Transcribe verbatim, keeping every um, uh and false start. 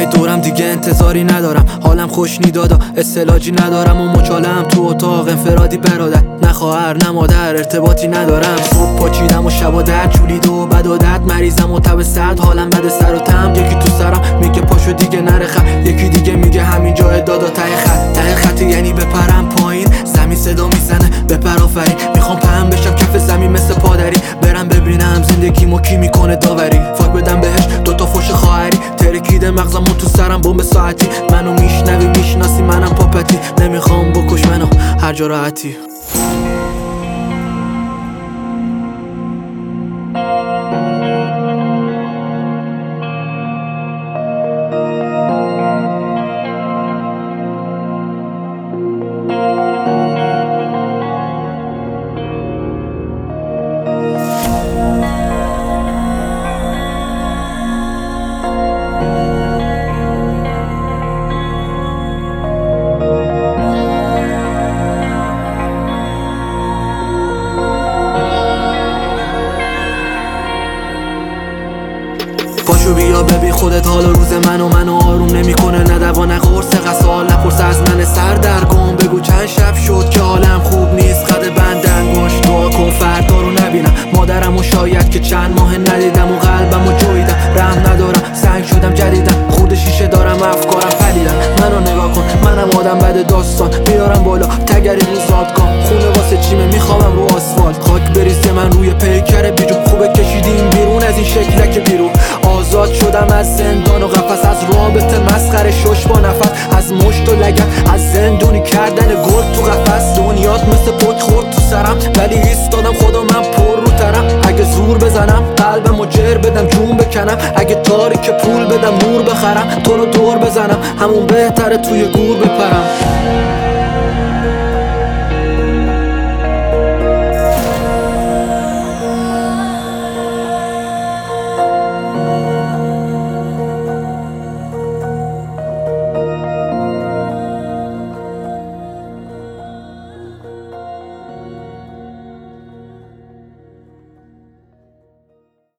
دورم دیگه انتظاری ندارم، حالم خوش نیدادا استعلاجی ندارم و مچالم تو اتاق انفرادی برادر، نه خواهر نه مادر ارتباطی ندارم. صبح پاچیدم و شبا درد چولید و بد و درد مریضم و تب سرد حالم بد سر و تم. یکی تو سرم میگه پاشو دیگه نره خط، یکی دیگه میگه همینجا دادا ته خط. ته خط یعنی بپرم پایین، زمین صدا میزنه بپر آفرین. میخوام پهم بشم کف زمین مثل پادری، برم ببینم زندگیمو کی میکنه داوری. فاک بدم بهش دوتا فوش خواهری، ترکیده مغزم و تو سرم بمب ساعتی. منو میشنوی میشناسی منم پاپتی، نمیخوام بکش منو هر جا راحتی. پاشو بیا ببین خودت حال و روز منو منو آروم نمیکنه، نه دوا نه قرص قسال نپرس از من سردرگم. بگو چند شب شد که حالم خوب نیست، قد بندن باش دعا کن فردا رو نبینم مادرم و شاید که چند ماه ندیدم و قلبم و جویدم. رحم ندارم سنگ شدم جدیدم، خورد شیشه دارم افکارم پلیدم. منو نگاه کن منم آدم بد داستان، میارم بالا تگری رو زادگاه. خونه واسه چیمه میخوابم رو آسفالت، خاک بریزه من روی پیکر بیجو. خوبه کشیدیم بیرون از این شکلک بیرون، آزاد شدم از زندان و قفس، از رابطه مسخره شش با نفس، از مشت و لگن، از زندونی کردن گل تو قفس. دنیات مثل پک خورد تو سرم ولی ایستادم خدا من پر رو ترم. اگه زور بزنم قلبم و جر بدم جون بکنم، اگه تاریک پول بدم نور بخرم. تو رو دور بزنم همون بهتره توی گور بپرم.